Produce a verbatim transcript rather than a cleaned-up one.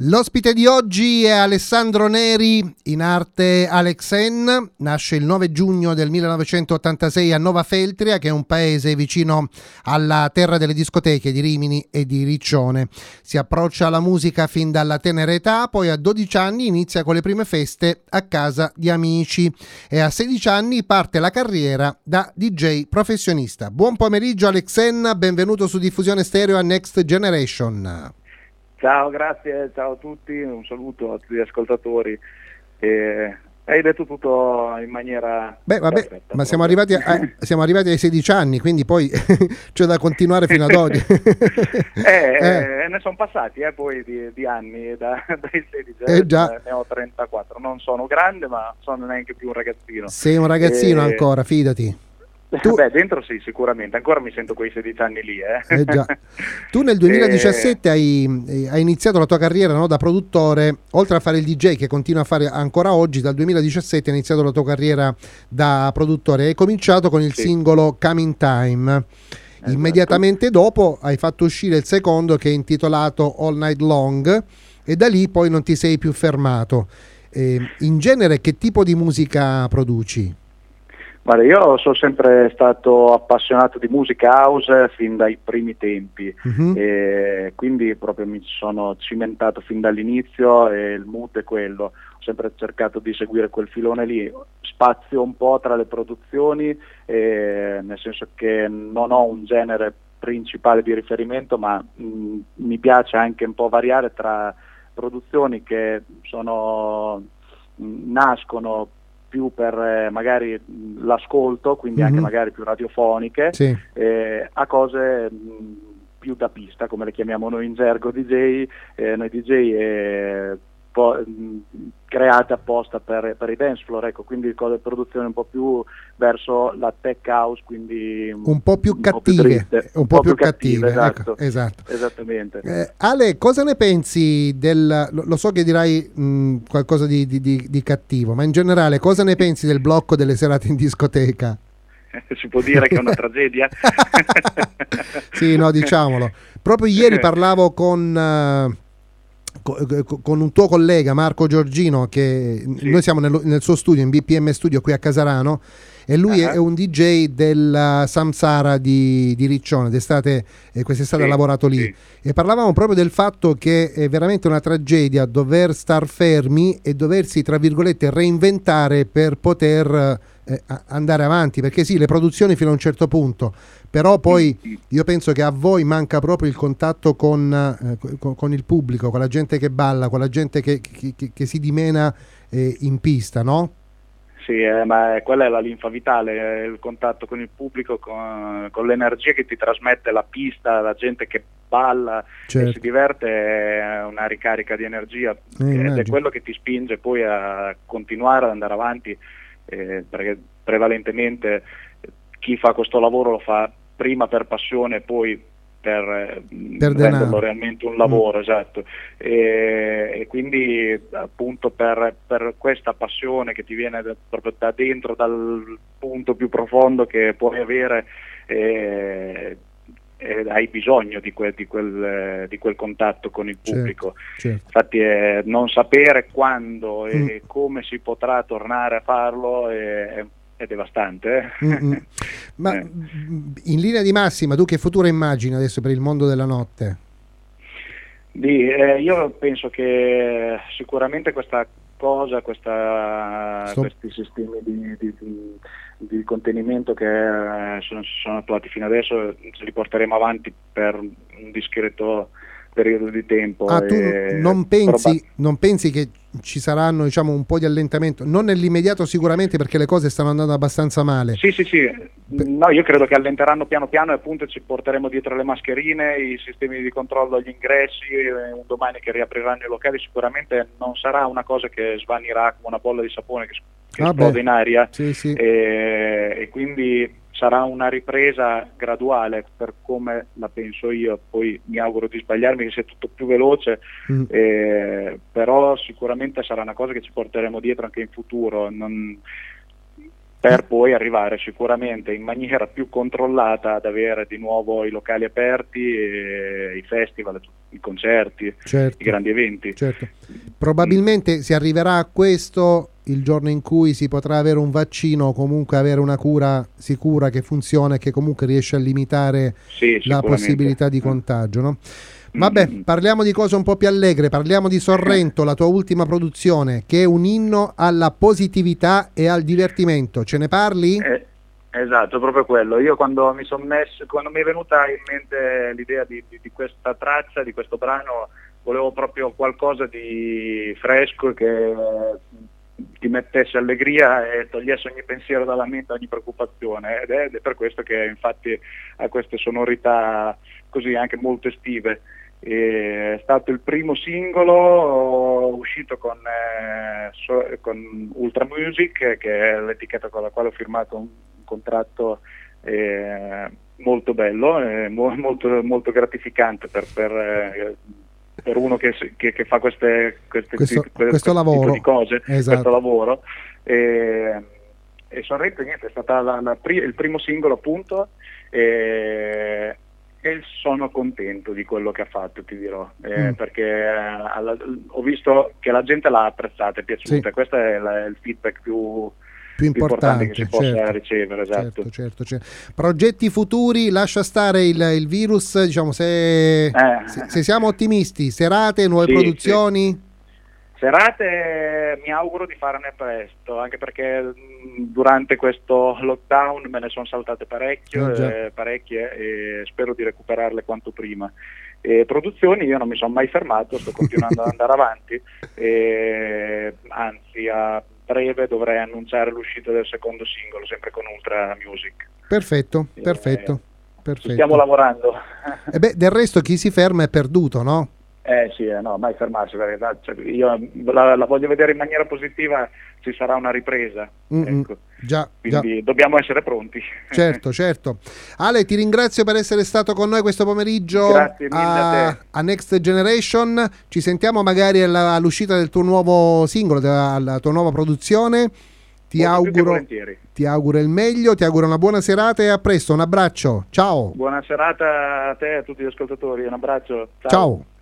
L'ospite di oggi è Alessandro Neri, in arte Alexen. Nasce il nove giugno del millenovecentottantasei a Nova Feltria, che è un paese vicino alla terra delle discoteche di Rimini e di Riccione. Si approccia alla musica fin dalla tenera età, poi a dodici anni inizia con le prime feste a casa di amici e a sedici anni parte la carriera da D J professionista. Buon pomeriggio Alexen, benvenuto su Diffusione Stereo a Next Generation. Ciao, grazie, ciao a tutti, un saluto a tutti gli ascoltatori. Eh, hai detto tutto in maniera Beh, vabbè, perfetta, ma siamo arrivati, a, siamo arrivati ai sedici anni, quindi poi c'è da continuare fino ad oggi. eh, eh. Ne sono passati eh, poi di, di anni, da, dai sedici, eh, già. Ne ho trentaquattro, non sono grande ma sono neanche più un ragazzino. Sei un ragazzino eh, ancora, fidati. Tu... Beh, dentro sì, sicuramente, ancora mi sento quei sedici anni lì. Eh. Eh già. Tu nel duemiladiciassette eh... hai, hai iniziato la tua carriera, no, da produttore, oltre a fare il D J che continua a fare ancora oggi. Dal duemiladiciassette hai iniziato la tua carriera da produttore, hai cominciato con il sì. singolo Coming Time. Esatto. Immediatamente dopo hai fatto uscire il secondo, che è intitolato All Night Long, e da lì poi non ti sei più fermato. Eh, in genere che tipo di musica produci? Guarda, io sono sempre stato appassionato di musica house fin dai primi tempi, uh-huh. e quindi proprio mi sono cimentato fin dall'inizio e il mood è quello. Ho sempre cercato di seguire quel filone lì, spazio un po' tra le produzioni, eh, nel senso che non ho un genere principale di riferimento, ma mh, mi piace anche un po' variare tra produzioni che sono mh, nascono più per eh, magari l'ascolto, quindi mm-hmm. anche magari più radiofoniche, sì. eh, a cose mh, più da pista, come le chiamiamo noi in gergo D J, eh, noi D J eh, po- mh, create apposta per, per i dance floor, ecco, quindi cose produzioni un po' più verso la tech house, quindi un po' più un cattive, po più un, un po' più, più cattive, cattive esatto, ecco, esatto. Esattamente. Eh, Ale, cosa ne pensi del, lo, lo so che dirai mh, qualcosa di, di, di, di cattivo, ma in generale cosa ne pensi del blocco delle serate in discoteca? Si può dire che è una tragedia? Sì, no, diciamolo. Proprio ieri parlavo con... Uh, con un tuo collega Marco Giorgino, che sì. noi siamo nel, nel suo studio in B P M Studio qui a Casarano, e lui uh-huh. è un D J del Samsara di, di Riccione, d'estate, eh, quest'estate sì, ha lavorato lì, sì. e parlavamo proprio del fatto che è veramente una tragedia dover star fermi e doversi, tra virgolette, reinventare per poter eh, andare avanti, perché sì, le produzioni fino a un certo punto, però poi io penso che a voi manca proprio il contatto con, eh, con, con il pubblico, con la gente che balla, con la gente che, che, che, che si dimena eh, in pista, no? Sì, eh, ma quella è la linfa vitale, il contatto con il pubblico, con, con l'energia che ti trasmette la pista, la gente che balla, certo. e si diverte, è una ricarica di energia, eh, ed immagino. È quello che ti spinge poi a continuare ad andare avanti, eh, perché prevalentemente chi fa questo lavoro lo fa prima per passione, poi per, per renderlo realmente un lavoro, mm. esatto, e, e quindi appunto per, per questa passione che ti viene da, proprio da dentro, dal punto più profondo che puoi avere, eh, eh, hai bisogno di quel, di, quel, di quel contatto con il pubblico, certo, certo. Infatti eh, non sapere quando e mm. come si potrà tornare a farlo è è devastante. Eh? Ma eh. in linea di massima tu che futuro immagini adesso per il mondo della notte? Di, eh, io penso che sicuramente questa cosa, questa, Stop. questi sistemi di, di, di, di contenimento che eh, sono, sono attuati fino adesso, ce li porteremo avanti per un discreto periodo di tempo. Ah, tu non pensi, proba- non pensi che ci saranno, diciamo, un po' di allentamento, non nell'immediato sicuramente, perché le cose stanno andando abbastanza male? Sì, sì, sì. No, io credo che allenteranno piano piano e appunto ci porteremo dietro le mascherine, i sistemi di controllo agli ingressi, un domani che riapriranno i locali, sicuramente non sarà una cosa che svanirà come una bolla di sapone che, che ah esplode beh. in aria, sì, sì. E, e quindi sarà una ripresa graduale per come la penso io, poi mi auguro di sbagliarmi, che sia tutto più veloce, mm. eh, però sicuramente sarà una cosa che ci porteremo dietro anche in futuro. Non... per poi arrivare sicuramente in maniera più controllata ad avere di nuovo i locali aperti, e i festival, i concerti, certo, i grandi eventi. Certo. Probabilmente mm. si arriverà a questo il giorno in cui si potrà avere un vaccino o comunque avere una cura sicura che funziona e che comunque riesce a limitare sì, la possibilità di contagio, no? Vabbè, mm. parliamo di cose un po' più allegre, parliamo di Sorrento, la tua ultima produzione, che è un inno alla positività e al divertimento. Ce ne parli? Eh, esatto, proprio quello. Io quando mi sono messo, quando mi è venuta in mente l'idea di, di, di questa traccia, di questo brano, volevo proprio qualcosa di fresco che ti mettesse allegria e togliesse ogni pensiero dalla mente, ogni preoccupazione, ed è, ed è per questo che infatti ha queste sonorità così anche molto estive. E è stato il primo singolo uscito con, eh, so, con Ultra Music, che è l'etichetta con la quale ho firmato un, un contratto eh, molto bello, eh, mo, molto, molto gratificante per, per, eh, per uno che, che, che fa queste, queste, questo, queste, questo, questo lavoro. tipo di cose, esatto. questo lavoro. E, e Sorrento niente, è stato la, la, il primo singolo appunto. E, E sono contento di quello che ha fatto, ti dirò, eh, mm. perché eh, alla, ho visto che la gente l'ha apprezzata, è piaciuta, sì. Questo è la, il feedback più, più importante, importante che si possa certo. ricevere. Esatto. Certo, certo, certo. Progetti futuri, lascia stare il, il virus, diciamo, se, eh. se, se siamo ottimisti, serate, nuove sì, produzioni? Sì. Serate mi auguro di farne presto, anche perché mh, durante questo lockdown me ne sono saltate parecchio, eh, eh, parecchie e spero di recuperarle quanto prima. E produzioni io non mi sono mai fermato, sto continuando ad andare avanti, e, anzi a breve dovrei annunciare l'uscita del secondo singolo, sempre con Ultra Music. Perfetto, perfetto. E, perfetto. Stiamo lavorando. E beh, del resto chi si ferma è perduto, no? Eh sì, eh, no, mai fermarsi, perché cioè, io la, la voglio vedere in maniera positiva, ci sarà una ripresa, ecco. Già, quindi già. dobbiamo essere pronti. Certo, certo. Ale, ti ringrazio per essere stato con noi questo pomeriggio. Grazie mille a, a, a Next Generation. Ci sentiamo magari alla, all'uscita del tuo nuovo singolo, della, della tua nuova produzione. Ti auguro, ti auguro il meglio, ti auguro una buona serata e a presto, un abbraccio, ciao. Buona serata a te e a tutti gli ascoltatori, un abbraccio. Ciao. Ciao.